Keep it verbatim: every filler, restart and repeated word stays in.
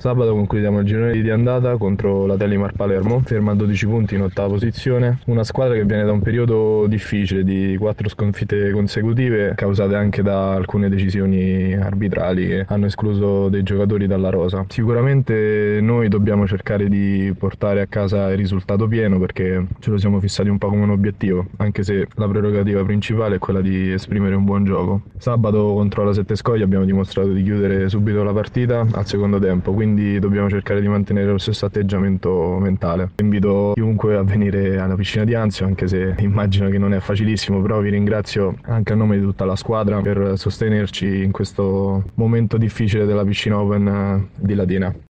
Sabato concludiamo il girone di andata contro la Telimar Palermo, ferma a dodici punti in ottava posizione, una squadra che viene da un periodo difficile di quattro sconfitte consecutive causate anche da alcune decisioni arbitrali che hanno escluso dei giocatori dalla rosa. Sicuramente noi dobbiamo cercare di portare a casa il risultato pieno perché ce lo siamo fissati un po' come un obiettivo, anche se la prerogativa principale è quella di esprimere un buon gioco. Sabato contro la Sette Scoglie abbiamo dimostrato di chiudere subito la partita al secondo tempo, quindi dobbiamo cercare di mantenere lo stesso atteggiamento mentale. Invito chiunque a venire alla piscina di Anzio, anche se immagino che non è facilissimo, però vi ringrazio anche a nome di tutta la squadra per sostenerci in questo momento difficile della piscina Open di Latina.